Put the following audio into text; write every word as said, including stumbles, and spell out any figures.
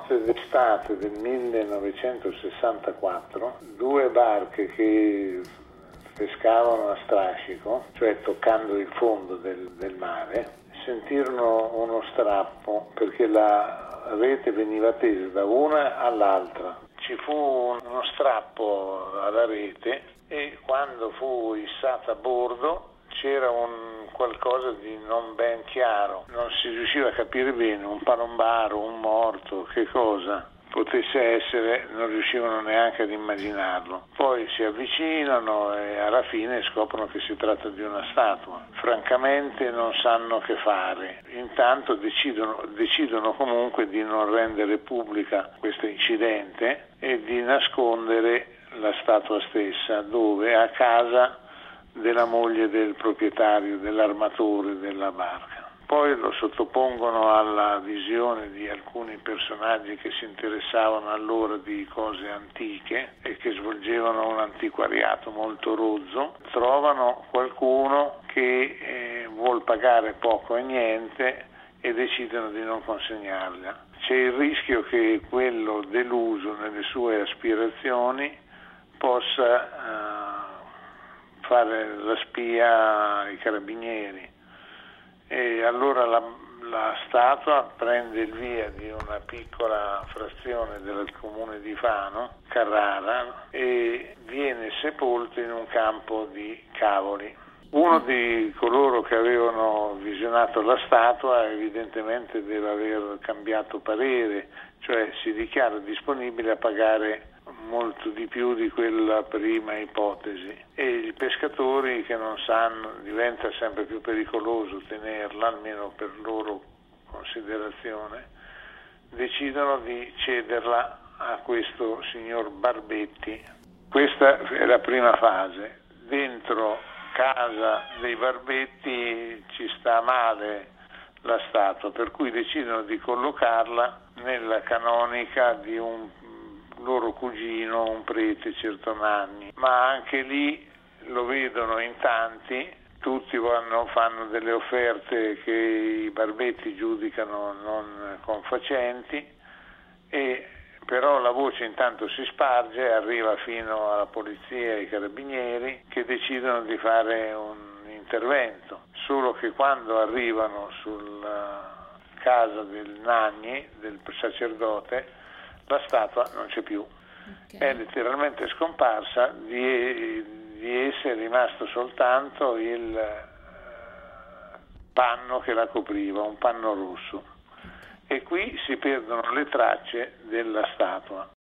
notte d'estate del millenovecentosessantaquattro, due barche che pescavano a strascico, cioè toccando il fondo del, del mare, sentirono uno strappo perché la rete veniva tesa da una all'altra. Ci fu uno strappo alla rete e quando fu issata a bordo c'era un qualcosa di non ben chiaro, non si riusciva a capire bene, un palombaro, un morto, che cosa potesse essere, non riuscivano neanche ad immaginarlo. Poi si avvicinano e alla fine scoprono che si tratta di una statua. Francamente non sanno che fare. Intanto decidono, decidono comunque di non rendere pubblica questo incidente e di nascondere la statua stessa, dove? A casa della moglie del proprietario, dell'armatore della barca. Poi lo sottopongono alla visione di alcuni personaggi che si interessavano allora di cose antiche e che svolgevano un antiquariato molto rozzo. Trovano qualcuno che eh, vuol pagare poco e niente e decidono di non consegnarla. C'è il rischio che quello deluso nelle sue aspirazioni possa eh, fare la spia ai carabinieri. E allora la, la statua prende il via di una piccola frazione del comune di Fano, Carrara, e viene sepolta in un campo di cavoli. Uno di coloro che avevano visionato la statua evidentemente deve aver cambiato parere, cioè si dichiara disponibile a pagare molto di più di quella prima ipotesi, e i pescatori che non sanno, diventa sempre più pericoloso tenerla, almeno per loro considerazione, decidono di cederla a questo signor Barbetti. Questa è la prima fase. Dentro casa dei Barbetti ci sta male la statua, per cui decidono di collocarla nella canonica di un loro cugino, un prete Certonanni, ma anche lì lo vedono in tanti, tutti vanno, fanno delle offerte che i Barbetti giudicano non confacenti, e però la voce intanto si sparge, arriva fino alla polizia e ai carabinieri che decidono di fare un intervento, solo che quando arrivano sulla casa del Nanni, del sacerdote, la statua non c'è più, okay. È letteralmente scomparsa, di, di essa è rimasto soltanto il panno che la copriva, un panno rosso, e qui si perdono le tracce della statua.